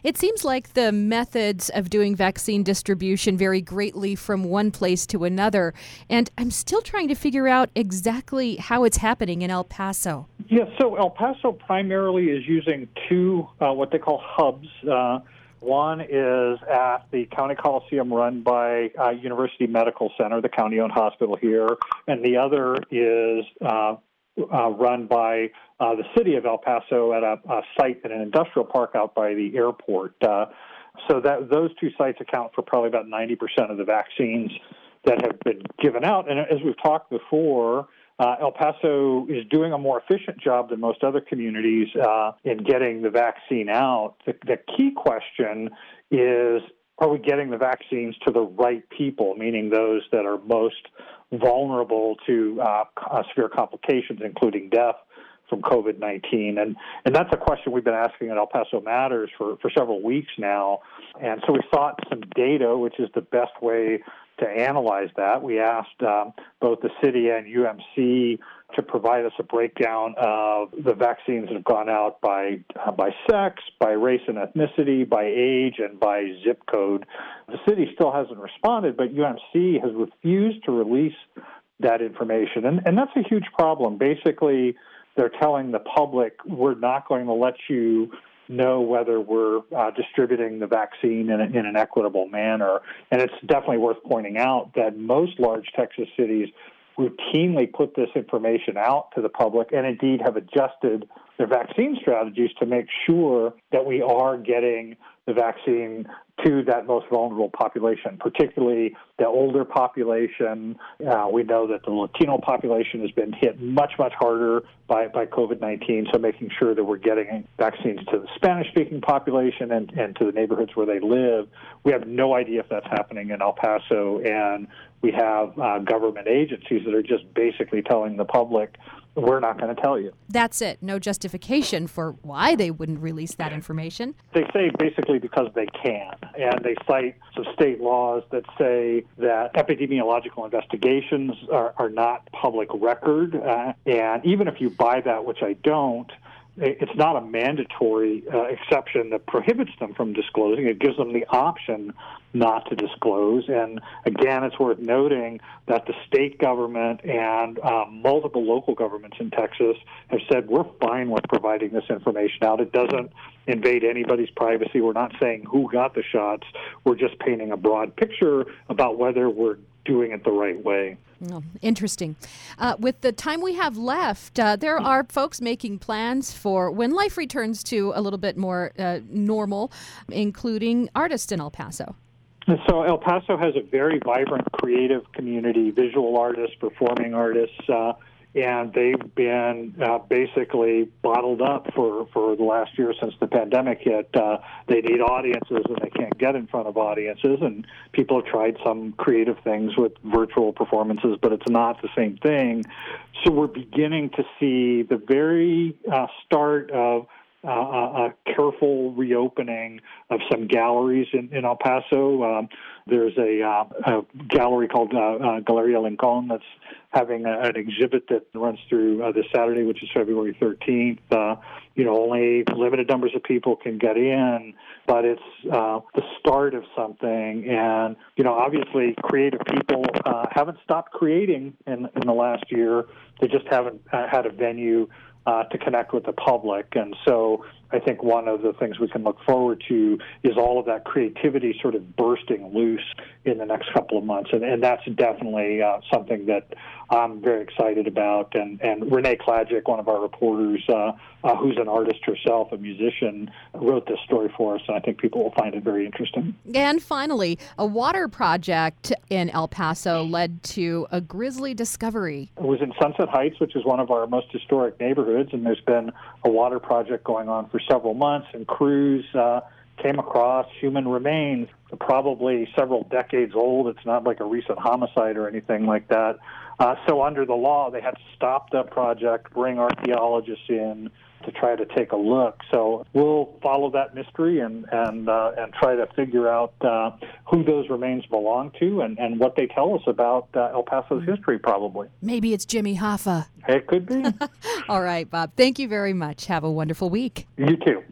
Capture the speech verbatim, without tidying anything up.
It seems like the methods of doing vaccine distribution vary greatly from one place to another, and I'm still trying to figure out exactly how it's happening in El Paso. Yeah, so El Paso primarily is using two, uh, what they call hubs. Uh, one is at the County Coliseum run by uh, University Medical Center, the county-owned hospital here, and the other is uh, uh, run by uh, the city of El Paso at a, a site in an industrial park out by the airport. Uh, so that those two sites account for probably about ninety percent of the vaccines that have been given out. And as we've talked before, Uh, El Paso is doing a more efficient job than most other communities uh, in getting the vaccine out. The, the key question is, are we getting the vaccines to the right people, meaning those that are most vulnerable to uh, uh, severe complications, including death from COVID nineteen? And, and that's a question we've been asking at El Paso Matters for, for several weeks now. And so we sought some data, which is the best way to analyze that. We asked um, both the city and U M C to provide us a breakdown of the vaccines that have gone out by uh, by sex, by race and ethnicity, by age, and by zip code. The city still hasn't responded, but U M C has refused to release that information, and, and that's a huge problem. Basically, they're telling the public, we're not going to let you know whether we're uh, distributing the vaccine in, a, in an equitable manner. And it's definitely worth pointing out that most large Texas cities routinely put this information out to the public and indeed have adjusted their vaccine strategies to make sure that we are getting the vaccine to that most vulnerable population, particularly the older population. Uh, we know that the Latino population has been hit much, much harder by, by COVID nineteen, so making sure that we're getting vaccines to the Spanish-speaking population and, and to the neighborhoods where they live. We have no idea if that's happening in El Paso, and we have uh, government agencies that are just basically telling the public, we're not going to tell you. That's it. No justification for why they wouldn't release that information. They say basically because they can. And they cite some state laws that say that epidemiological investigations are, are not public record. Uh, and even if you buy that, which I don't, it's not a mandatory uh, exception that prohibits them from disclosing. It gives them the option not to disclose. And again, it's worth noting that the state government and um, multiple local governments in Texas have said, we're fine with providing this information out. It doesn't invade anybody's privacy. We're not saying who got the shots. We're just painting a broad picture about whether we're doing it the right way. Oh, interesting. Uh, with the time we have left, uh, there are folks making plans for when life returns to a little bit more uh, normal, including artists in El Paso. So El Paso has a very vibrant creative community, visual artists, performing artists, uh, and they've been uh, basically bottled up for, for the last year since the pandemic hit. Uh, they need audiences, and they can't get in front of audiences, and people have tried some creative things with virtual performances, but it's not the same thing. So we're beginning to see the very uh, start of Uh, a, a careful reopening of some galleries in, in El Paso. Um, there's a, uh, a gallery called uh, uh, Galeria Lincoln that's having a, an exhibit that runs through uh, this Saturday, which is February thirteenth. Uh, you know, only limited numbers of people can get in, but it's uh, the start of something. And, you know, obviously creative people uh, haven't stopped creating in, in the last year. They just haven't uh, had a venue Uh, to connect with the public. And so I think one of the things we can look forward to is all of that creativity sort of bursting loose in the next couple of months. And, and that's definitely uh, something that I'm very excited about. And, and Renee Klajic, one of our reporters, uh, uh, who's an artist herself, a musician, wrote this story for us, and I think people will find it very interesting. And finally, a water project in El Paso led to a grisly discovery. It was in Sunset Heights, which is one of our most historic neighborhoods, and there's been a water project going on for several months, and crews uh, came across human remains, probably several decades old. It's not like a recent homicide or anything like that. Uh, so under the law, they had to stop the project, bring archaeologists in to try to take a look. So we'll follow that mystery and and uh, and try to figure out uh, who those remains belong to and, and what they tell us about uh, El Paso's history, probably. Maybe it's Jimmy Hoffa. It could be. All right, Bob. Thank you very much. Have a wonderful week. You too.